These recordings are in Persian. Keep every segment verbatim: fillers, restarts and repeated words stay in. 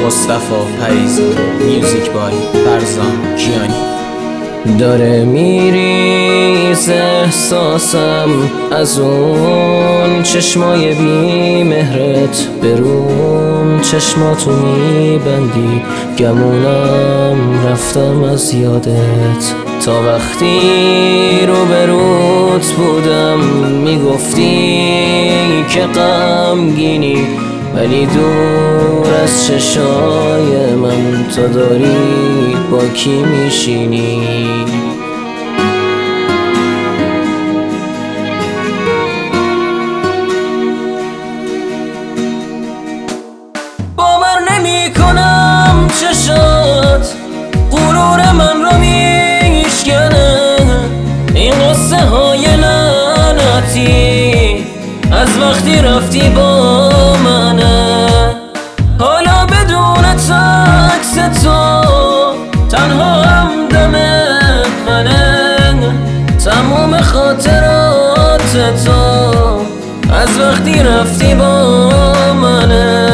مصطفی پریزی. میوزیک بای فرزان کیانی. داره میریز احساسم از اون چشمای بی مهرت، برون چشماتو میبندی گمونم رفتم از یادت. تا وقتی رو بروت بودم میگفتی که غمگینی، ولی دور از چشای من تو داری با کی میشینی. باور نمی کنم چشات غرور من رو میشکنه، این قصه های لعنتی از وقتی رفتی با منه. حالا بدون عکس تو تنها همدم منه، تموم خاطرات تو از وقتی رفتی با منه.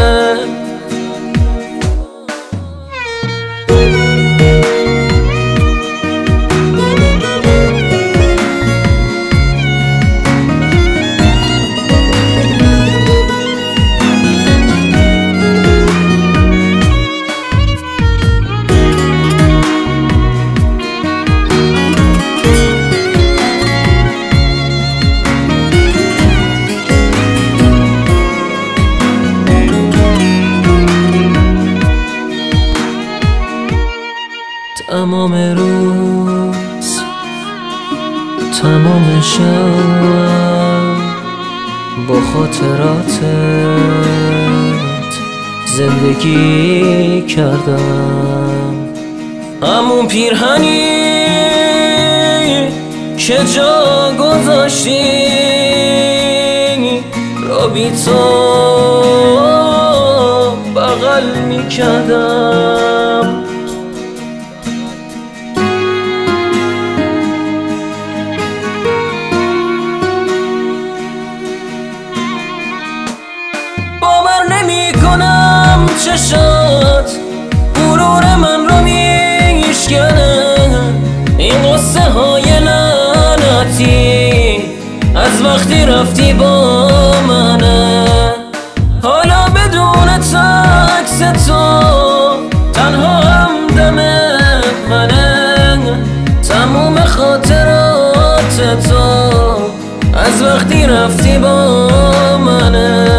تمام روز تمام شب با خاطراتت زندگی کردم. همون پیرهنی که جا گذاشتی را بی تو بغل می کردم. باور نمی کنم چشات غرور من رو میشکنه، این قصه های لعنتی از وقتی رفتی با منه. حالا بدون عکس تو تنها همدم منه، تموم خاطرات تو از وقتی رفتی با منه.